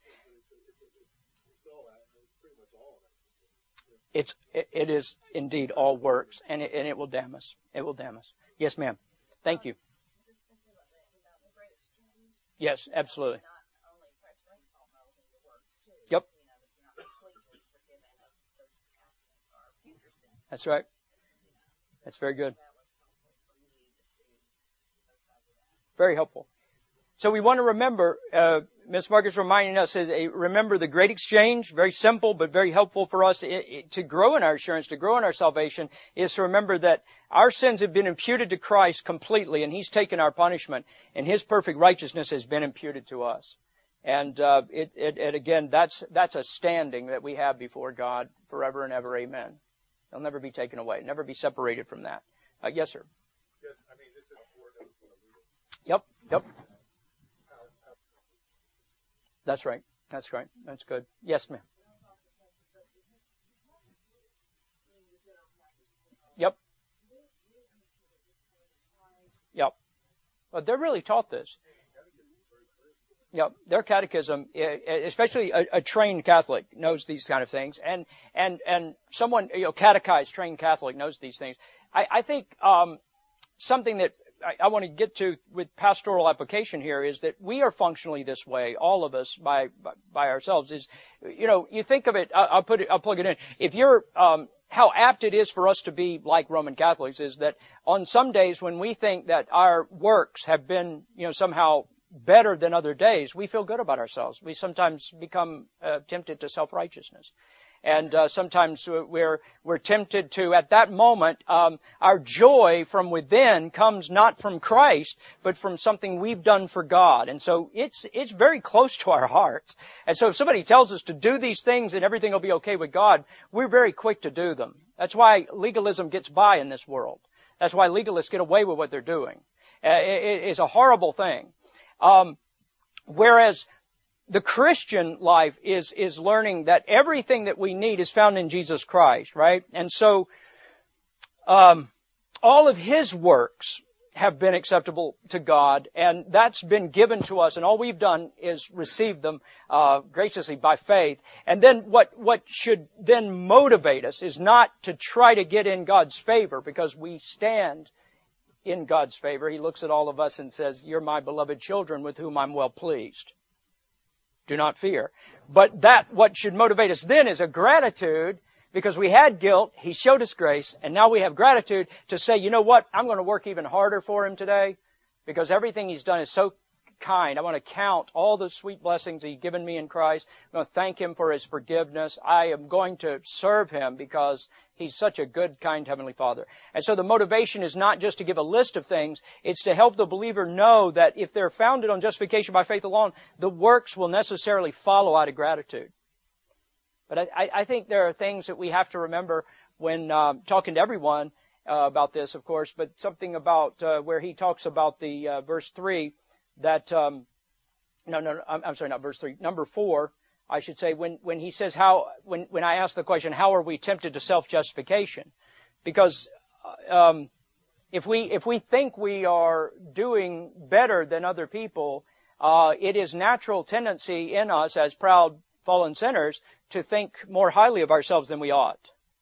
[SPEAKER 1] It's, it, it is indeed all works, and it, and it will damn us. It will damn us. Yes, ma'am. Thank you. Yes, absolutely. Yep. That's right. That's very good. Very helpful. So we want to remember, uh, Miss Margaret's reminding us, is a, remember the great exchange, very simple but very helpful for us it, it, to grow in our assurance, to grow in our salvation, is to remember that our sins have been imputed to Christ completely, and He's taken our punishment, and His perfect righteousness has been imputed to us. And uh, it, it, it again, that's that's a standing that we have before God forever and ever. Amen. It'll never be taken away, never be separated from that. Uh, yes, sir.
[SPEAKER 2] Yes, I mean, this is a word of
[SPEAKER 1] Yep, yep. That's right. That's right. That's good. Yes, ma'am. Yep. Yep. Well, they're really taught this. Yep. Their catechism, especially a, a trained Catholic, knows these kind of things, and and and someone, you know, catechized, trained Catholic knows these things. I, I think um, something that I, I want to get to with pastoral application here is that we are functionally this way, all of us by by, by ourselves. Is, you know, you think of it. I'll, I'll put it. I'll plug it in. If you're um, how apt it is for us to be like Roman Catholics is that on some days when we think that our works have been, you know, somehow better than other days, we feel good about ourselves. We sometimes become uh, tempted to self-righteousness. And uh, sometimes we're we're tempted to, at that moment, um, our joy from within comes not from Christ, but from something we've done for God. And so it's it's very close to our hearts. And so if somebody tells us to do these things and everything will be okay with God, we're very quick to do them. That's why legalism gets by in this world. That's why legalists get away with what they're doing. Uh, it, it's a horrible thing. Um, whereas the Christian life is, is learning that everything that we need is found in Jesus Christ, right? And so, um, all of His works have been acceptable to God, and that's been given to us, and all we've done is receive them uh, graciously by faith. And then what what should then motivate us is not to try to get in God's favor, because we stand in God's favor. He looks at all of us and says, "You're my beloved children with whom I'm well pleased. Do not fear." But that, what should motivate us then is a gratitude, because we had guilt, He showed us grace, and now we have gratitude to say, you know what, I'm going to work even harder for Him today, because everything He's done is so kind. I want to count all the sweet blessings He's given me in Christ. I'm going to thank Him for His forgiveness. I am going to serve Him because He's such a good, kind Heavenly Father. And so the motivation is not just to give a list of things. It's to help the believer know that if they're founded on justification by faith alone, the works will necessarily follow out of gratitude. But I, I think there are things that we have to remember when um, talking to everyone uh, about this, of course, but something about uh, where he talks about the uh, verse three, that, um, no, no, no, I'm, I'm sorry, not verse three, number four, I should say, when, when he says how, when, when I ask the question, how are we tempted to self-justification? Because um, if we if we think we are doing better than other people, uh, it is natural tendency in us as proud fallen sinners to think more highly of ourselves than we ought.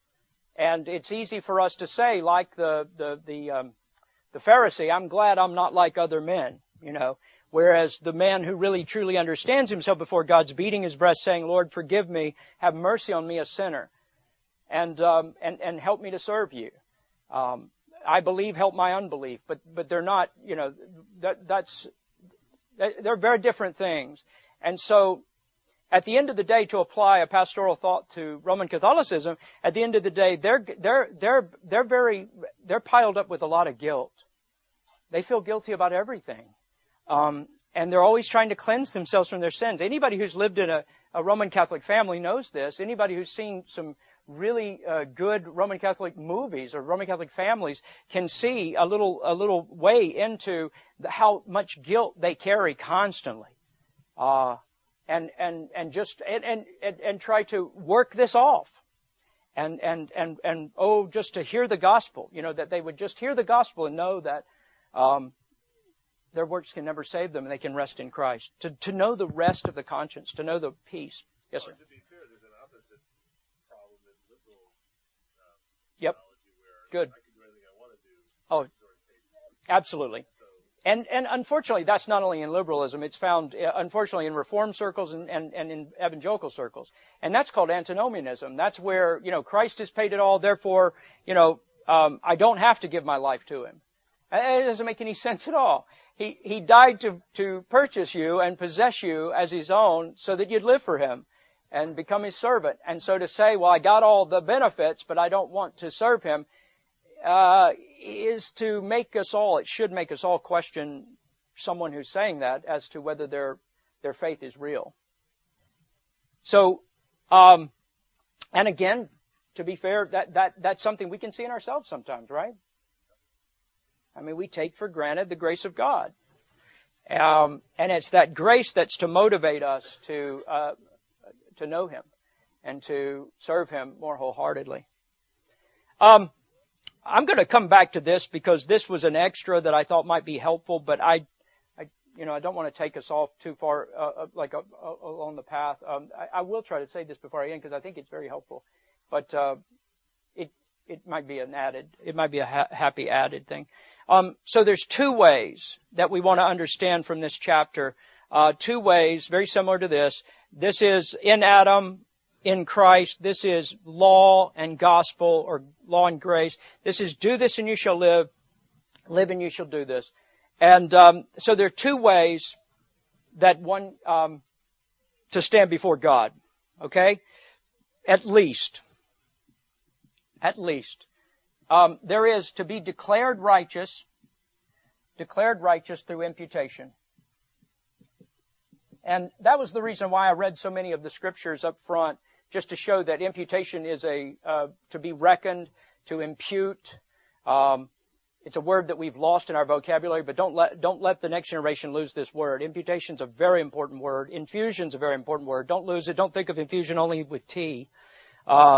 [SPEAKER 1] And it's easy for us to say, like the the the, um, the Pharisee, I'm glad I'm not like other men, you know. Whereas the man who really truly understands himself before God's beating his breast, saying, Lord, forgive me, have mercy on me, a sinner, and um, and and help me to serve you. Um, I believe, help my unbelief, but but they're not, you know, that that's they're very different things. And so, at the end of the day, to apply a pastoral thought to Roman Catholicism, at the end of the day, they're they're they're they're very they're piled up with a lot of guilt. They feel guilty about everything, um, and they're always trying to cleanse themselves from their sins. Anybody who's lived in a, a Roman Catholic family knows this. Anybody who's seen some really uh, good Roman Catholic movies or Roman Catholic families can see a little a little way into the, how much guilt they carry constantly. Uh, And, and, and just, and, and, and try to work this off. And, and, and, and, oh, just to hear the gospel, you know, that they would just hear the gospel and know that, um, their works can never save them and they can rest in Christ. To, to know the rest of the conscience, to know the peace. Yes, sir.
[SPEAKER 2] Well, to be fair, there's an opposite problem in liberal, um,
[SPEAKER 1] Yep.
[SPEAKER 2] theology where
[SPEAKER 1] Good.
[SPEAKER 2] I can do anything I want to do.
[SPEAKER 1] Oh,
[SPEAKER 2] Sort of thing.
[SPEAKER 1] absolutely. And, and unfortunately, that's not only in liberalism, it's found, uh, unfortunately, in reform circles and, and, and in evangelical circles. And that's called antinomianism. That's where, you know, Christ has paid it all, therefore, you know, um, I don't have to give my life to Him. It doesn't make any sense at all. He, he died to, to purchase you and possess you as His own so that you'd live for Him and become His servant. And so to say, well, I got all the benefits, but I don't want to serve Him, uh, is to make us all, it should make us all question someone who's saying that as to whether their their faith is real. So, um, and again, to be fair, that, that that's something we can see in ourselves sometimes, right? I mean, we take for granted the grace of God. Um, and it's that grace that's to motivate us to uh, to know Him and to serve Him more wholeheartedly. Um, I'm going to come back to this because this was an extra that I thought might be helpful, but I, I you know, I don't want to take us off too far, uh, like uh, uh, along the path. Um, I, I will try to say this before I end because I think it's very helpful, but uh, it it might be an added, it might be a ha- happy added thing. Um, so there's two ways that we want to understand from this chapter. Uh, two ways, very similar to this. This is in Adam, in Christ. This is law and gospel, or law and grace. This is do this and you shall live, live and you shall do this. And um, so there are two ways that one um, to stand before God. Okay, at least, at least um, there is to be declared righteous, declared righteous through imputation. And that was the reason why I read so many of the scriptures up front, just to show that imputation is a uh, to be reckoned, to impute. Um, it's a word that we've lost in our vocabulary, but don't let don't let the next generation lose this word. Imputation is a very important word. Infusion is a very important word. Don't lose it. Don't think of infusion only with tea. Uh,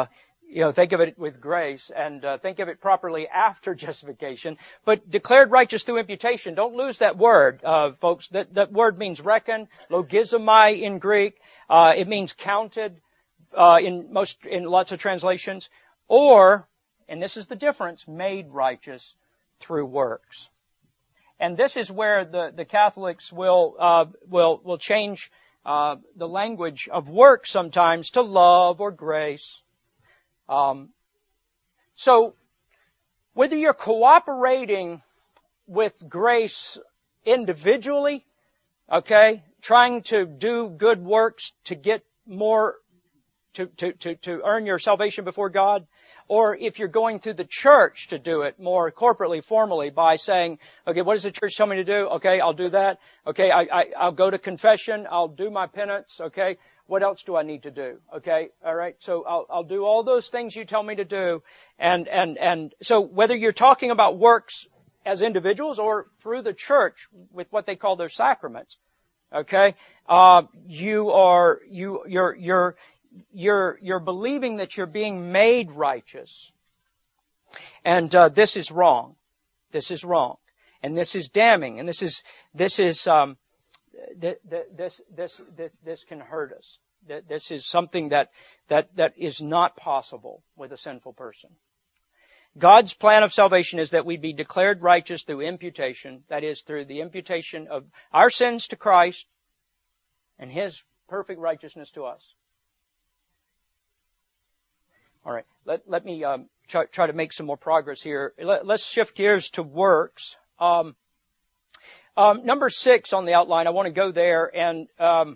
[SPEAKER 1] you know, think of it with grace and uh, think of it properly after justification. But declared righteous through imputation. Don't lose that word, uh, folks. That, that word means reckon, logizomai in Greek. Uh, it means counted uh, in most, in lots of translations. Or, and this is the difference, made righteous through works. And this is where the, the Catholics will, uh, will, will change uh, the language of works sometimes to love or grace. Um, so, whether you're cooperating with grace individually, okay, trying to do good works to get more, to, to, to, to earn your salvation before God, or if you're going through the church to do it more corporately, formally, by saying, okay, what does the church tell me to do? Okay, I'll do that. Okay, I, I, I'll go to confession. I'll do my penance. Okay. What else do I need to do? Okay, all right. So I'll, I'll do all those things you tell me to do, and and and so whether you're talking about works as individuals or through the church with what they call their sacraments, okay, uh, you are you you're you're you're you're believing that you're being made righteous, and uh, this is wrong. This is wrong, and this is damning, and this is this is. Um, This, this, this, this, this can hurt us. This is something that, that, that is not possible with a sinful person. God's plan of salvation is that we be declared righteous through imputation. That is, through the imputation of our sins to Christ and His perfect righteousness to us. All right. Let, let me um, try, try to make some more progress here. Let, let's shift gears to works. Um, Um, number six on the outline, I want to go there, and um,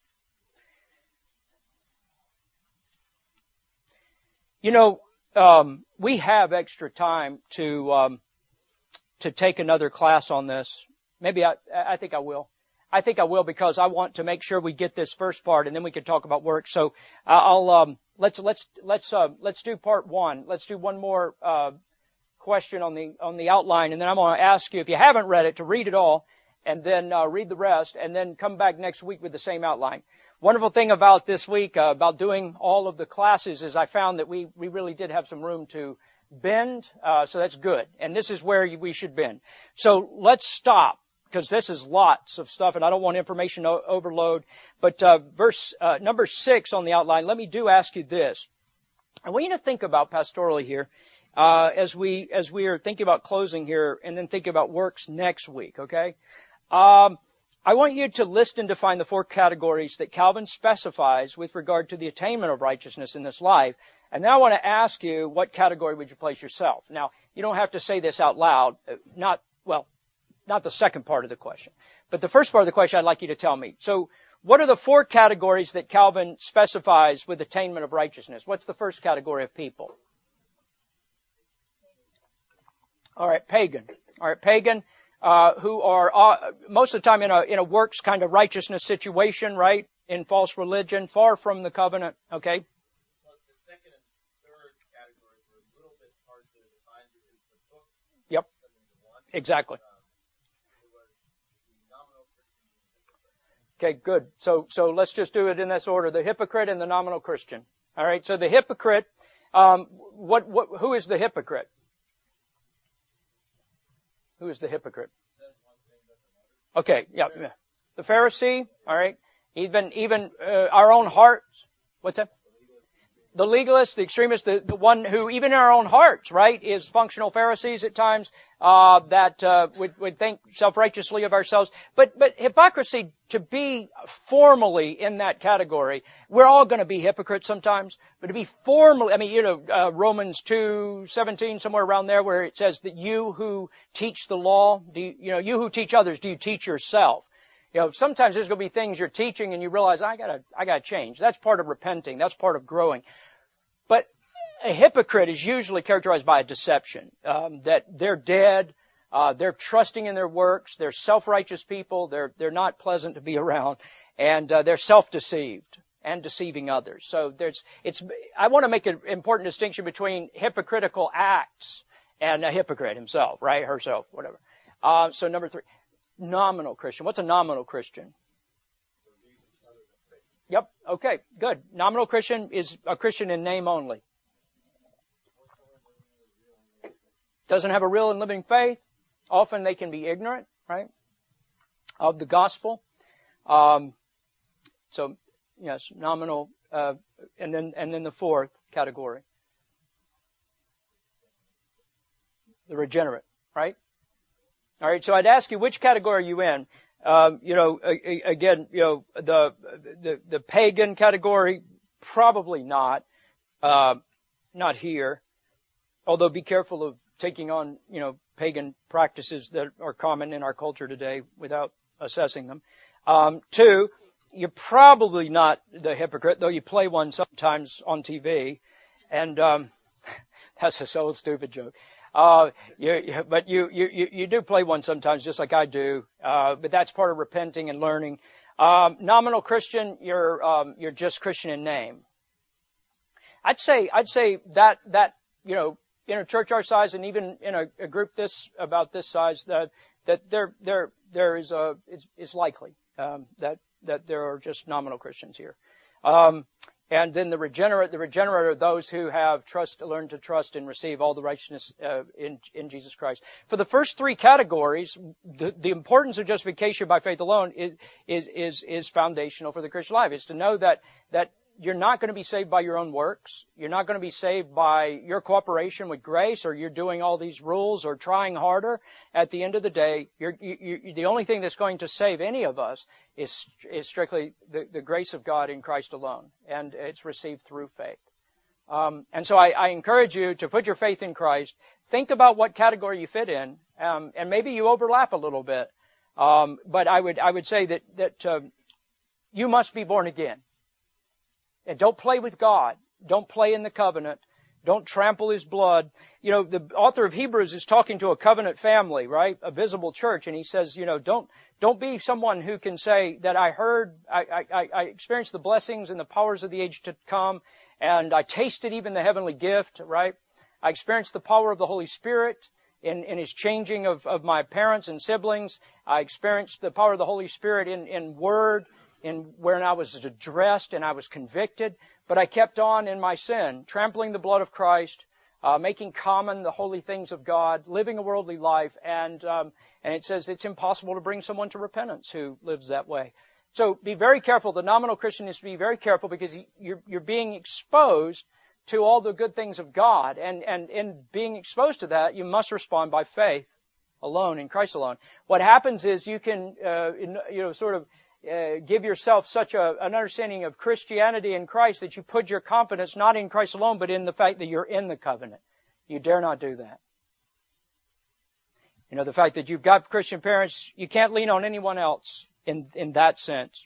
[SPEAKER 1] you know, um, we have extra time to um, to take another class on this. Maybe I, I think I will. I think I will because I want to make sure we get this first part, and then we can talk about work. So I'll um, let's let's let's uh, let's do part one. Let's do one more uh, question on the on the outline, and then I'm going to ask you, if you haven't read it, to read it all, and then uh, read the rest, and then come back next week with the same outline. Wonderful thing about this week, uh, about doing all of the classes, is I found that we we really did have some room to bend, uh, so that's good. And this is where we should bend. So let's stop, because this is lots of stuff, and I don't want information o- overload. But uh, verse uh, number six on the outline, let me do ask you this. I want you to think about pastorally here, uh, as we as we are thinking about closing here, and then think about works next week. Okay, um, I want you to list and define the four categories that Calvin specifies with regard to the attainment of righteousness in this life. And then I want to ask you, what category would you place yourself? Now, you don't have to say this out loud. Not well, not the second part of the question, but the first part of the question I'd like you to tell me. So, what are the four categories that Calvin specifies with attainment of righteousness? What's the first category of people? All right, pagan. All right, pagan, uh, who are uh, most of the time in a in a works kind of righteousness situation, right? In false religion, far from the covenant. Okay.
[SPEAKER 2] Well, the second and third categories are a little bit hard to define because the book.
[SPEAKER 1] Yep.
[SPEAKER 2] One.
[SPEAKER 1] Exactly.
[SPEAKER 2] Um, it was the nominal Christian and the hypocrite.
[SPEAKER 1] Okay, good. So, so let's just do it in this order: the hypocrite and the nominal Christian. All right. So the hypocrite, um, what, what, who is the hypocrite? Who is the hypocrite? Okay, yeah, yeah. The Pharisee. All right. Even, even uh, our own hearts. What's that? The legalist, the extremist, the, the one who, even in our own hearts, right, is functional Pharisees at times, uh, that, uh, would, would think self-righteously of ourselves. But, but hypocrisy, to be formally in that category, we're all going to be hypocrites sometimes, but to be formally, I mean, you know, uh, Romans two seventeen, somewhere around there, where it says that you who teach the law, do you, you know, you who teach others, do you teach yourself? You know, sometimes there's going to be things you're teaching and you realize, I gotta, I gotta change. That's part of repenting. That's part of growing. But a hypocrite is usually characterized by a deception, um, that they're dead, uh, they're trusting in their works, they're self-righteous people, they're, they're not pleasant to be around, and, uh, they're self-deceived and deceiving others. So there's, it's, I want to make an important distinction between hypocritical acts and a hypocrite himself, right? Herself, whatever. Uh, so number three. Nominal Christian. What's a nominal Christian? Yep. Okay. Good. Nominal Christian is a Christian in name only. doesn't have a real and living faith, often they can be ignorant, right, of the gospel. Um, so, yes, nominal, uh, and then and then the fourth category, the regenerate, right? All right. So I'd ask you, which category are you in? Um, you know, a, a, again, you know, the the the pagan category, probably not, uh, not here. Although, be careful of taking on, you know, pagan practices that are common in our culture today without assessing them. Um, two, you're probably not the hypocrite, though you play one sometimes on T V. And um, that's a so stupid joke. Uh, you, but you, you, you do play one sometimes, just like I do. Uh, but that's part of repenting and learning. Um, nominal Christian, you're um, you're just Christian in name. I'd say I'd say that that you know. in a church our size, and even in a, a group this about this size, that that there there there is a is, is likely um, that that there are just nominal Christians here, um, and then the regenerate the regenerate are those who have trust learned to trust and receive all the righteousness uh, in in Jesus Christ. For the first three categories, the, the importance of justification by faith alone is is is is foundational for the Christian life. Is to know that that. You're not going to be saved by your own works. You're not going to be saved by your cooperation with grace, or you're doing all these rules or trying harder. At the end of the day, you're, you, you, the only thing that's going to save any of us is, is strictly the, the grace of God in Christ alone, and it's received through faith. Um, and so I, I encourage you to put your faith in Christ. Think about what category you fit in, um, and maybe you overlap a little bit. Um, but I would I would say that that uh, you must be born again. And don't play with God. Don't play in the covenant. Don't trample His blood. You know, the author of Hebrews is talking to a covenant family, right? A visible church. And he says, you know, don't, don't be someone who can say that I heard, I, I, I experienced the blessings and the powers of the age to come, and I tasted even the heavenly gift, right? I experienced the power of the Holy Spirit in, in His changing of, of my parents and siblings. I experienced the power of the Holy Spirit in, in word, in when I was addressed and I was convicted, but I kept on in my sin, trampling the blood of Christ, uh, making common the holy things of God, living a worldly life, and um, and it says it's impossible to bring someone to repentance who lives that way. So be very careful. The nominal Christian is to be very careful, because you're you're being exposed to all the good things of God, and and in being exposed to that, you must respond by faith alone in Christ alone. What happens is you can uh, you know sort of Uh, give yourself such a, an understanding of Christianity in Christ that you put your confidence not in Christ alone, but in the fact that you're in the covenant. You dare not do that. You know, the fact that you've got Christian parents, you can't lean on anyone else in, in that sense.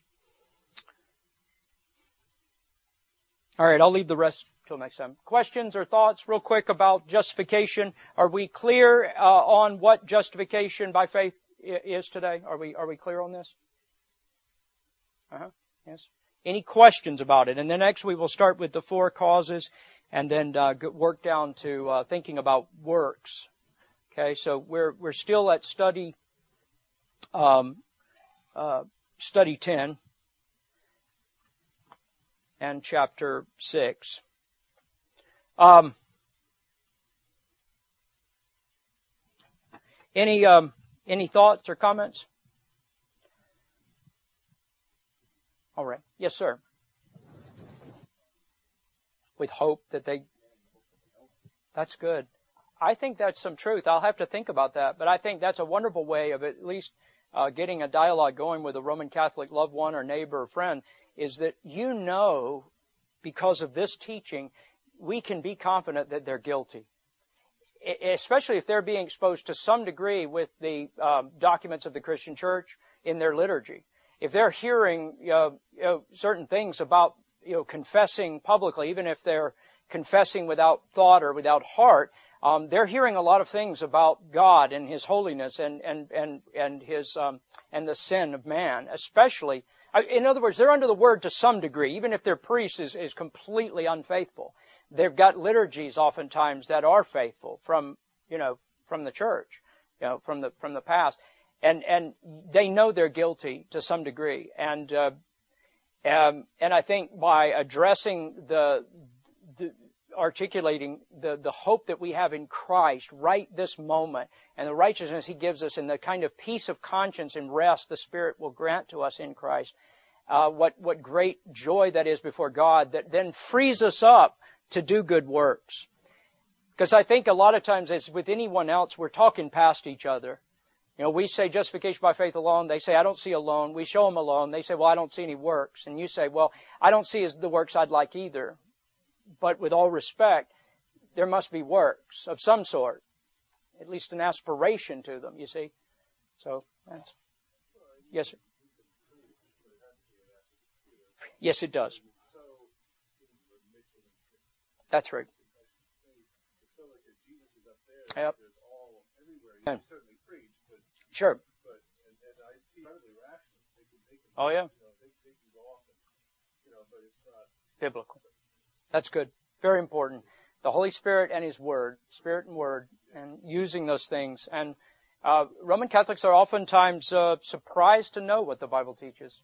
[SPEAKER 1] All right, I'll leave the rest till next time. Questions or thoughts real quick about justification? Are we clear uh, on what justification by faith is today? Are we, are we clear on this? Uh-huh. Yes. Any questions about it? And then next we will start with the four causes, and then uh, work down to uh, thinking about works. Okay, so we're we're still at study um, uh, study ten and chapter six. Um, any um, any thoughts or comments? All right. Yes, sir. With hope that they... That's good. I think that's some truth. I'll have to think about that. But I think that's a wonderful way of at least uh, getting a dialogue going with a Roman Catholic loved one or neighbor or friend, is that you know, because of this teaching, we can be confident that they're guilty. I- especially if they're being exposed to some degree with the um, documents of the Christian church in their liturgy. If they're hearing uh, you know, certain things about you know confessing publicly, even if they're confessing without thought or without heart, um, they're hearing a lot of things about God and His holiness and and and and His um, and the sin of man, especially. In other words, they're under the Word to some degree, even if their priest is, is completely unfaithful. They've got liturgies oftentimes that are faithful from you know from the church, you know from the from the past. And and they know they're guilty to some degree, and uh, um, and I think by addressing the, the articulating the, the hope that we have in Christ right this moment and the righteousness He gives us and the kind of peace of conscience and rest the Spirit will grant to us in Christ. Uh, what, what great joy that is before God that then frees us up to do good works. Because I think a lot of times, as with anyone else, we're talking past each other. You know, we say justification by faith alone. They say, I don't see alone. We show them alone. They say, well, I don't see any works. And you say, well, I don't see the works I'd like either. But with all respect, there must be works of some sort. At least an aspiration to them, you see. So, that's... Yes, sir. Yes, it does. That's right. Yep. Sure. Oh, yeah. Biblical. That's good. Very important. The Holy Spirit and His Word, Spirit and Word, and using those things. And uh, Roman Catholics are oftentimes uh, surprised to know what the Bible teaches.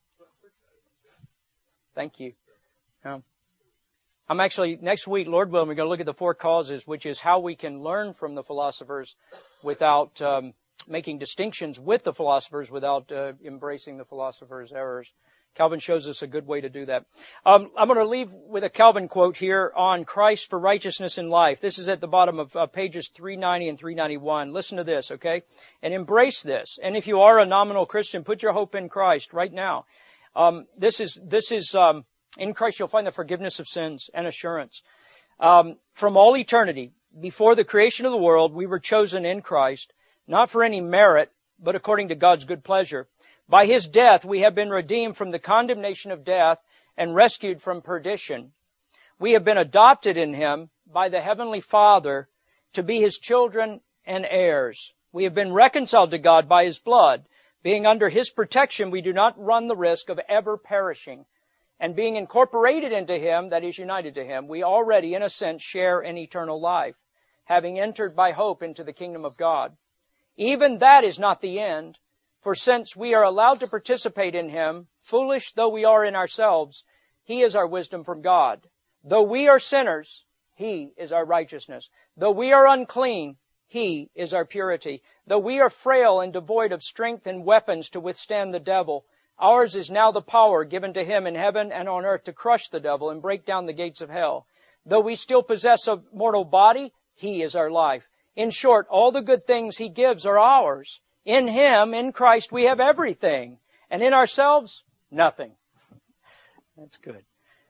[SPEAKER 1] Thank you. Um, I'm actually, next week, Lord willing, we're going to look at the four causes, which is how we can learn from the philosophers without um, making distinctions with the philosophers, without uh, embracing the philosophers' errors. Calvin shows us a good way to do that. Um, I'm going to leave with a Calvin quote here on Christ for righteousness in life. This is at the bottom of uh, pages three ninety and three ninety-one. Listen to this, okay? And embrace this. And if you are a nominal Christian, put your hope in Christ right now. Um, this is, this is, um, in Christ you'll find the forgiveness of sins and assurance. Um, from all eternity, before the creation of the world, we were chosen in Christ, not for any merit, but according to God's good pleasure. By His death, we have been redeemed from the condemnation of death and rescued from perdition. We have been adopted in Him by the Heavenly Father to be His children and heirs. We have been reconciled to God by His blood. Being under His protection, we do not run the risk of ever perishing. And being incorporated into Him, that is united to Him, we already, in a sense, share in eternal life, having entered by hope into the kingdom of God. Even that is not the end, for since we are allowed to participate in Him, foolish though we are in ourselves, He is our wisdom from God. Though we are sinners, He is our righteousness. Though we are unclean, He is our purity. Though we are frail and devoid of strength and weapons to withstand the devil, ours is now the power given to Him in heaven and on earth to crush the devil and break down the gates of hell. Though we still possess a mortal body, He is our life. In short, all the good things He gives are ours. In Him, in Christ, we have everything. And in ourselves, nothing. That's good.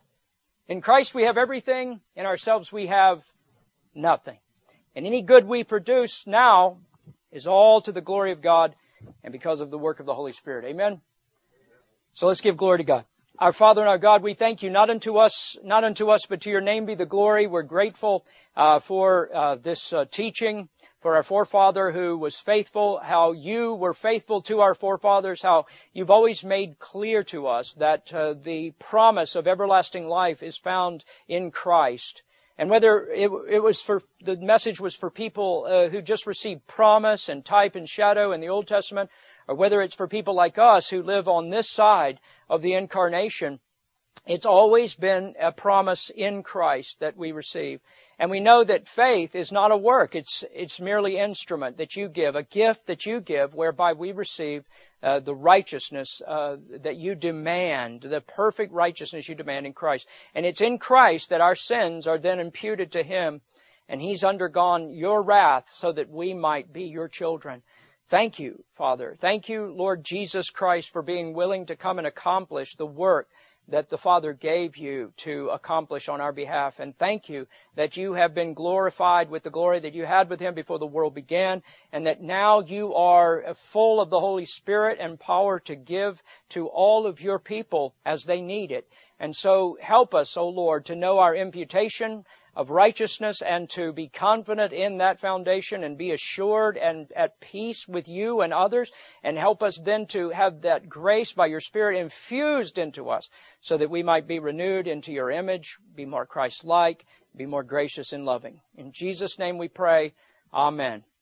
[SPEAKER 1] In Christ we have everything. In ourselves we have nothing. And any good we produce now is all to the glory of God and because of the work of the Holy Spirit. Amen? So let's give glory to God. Our Father and our God, we thank You, not unto us, not unto us, but to Your name be the glory. We're grateful uh, for uh, this uh, teaching, for our forefather who was faithful, how You were faithful to our forefathers, how You've always made clear to us that uh, the promise of everlasting life is found in Christ. And whether it, it was for, the message was for people uh, who just received promise and type and shadow in the Old Testament, or whether it's for people like us who live on this side of the incarnation, it's always been a promise in Christ that we receive. And we know that faith is not a work. It's, it's merely instrument that You give, a gift that You give whereby we receive uh, the righteousness uh, that You demand, the perfect righteousness You demand in Christ. And it's in Christ that our sins are then imputed to Him, and He's undergone Your wrath so that we might be Your children. Thank You, Father. Thank You, Lord Jesus Christ, for being willing to come and accomplish the work that the Father gave You to accomplish on our behalf. And thank You that You have been glorified with the glory that You had with Him before the world began, and that now You are full of the Holy Spirit and power to give to all of Your people as they need it. And so help us, O Lord, to know our imputation of righteousness and to be confident in that foundation and be assured and at peace with You and others, and help us then to have that grace by Your Spirit infused into us so that we might be renewed into Your image, be more Christ-like, be more gracious and loving. In Jesus' name we pray. Amen.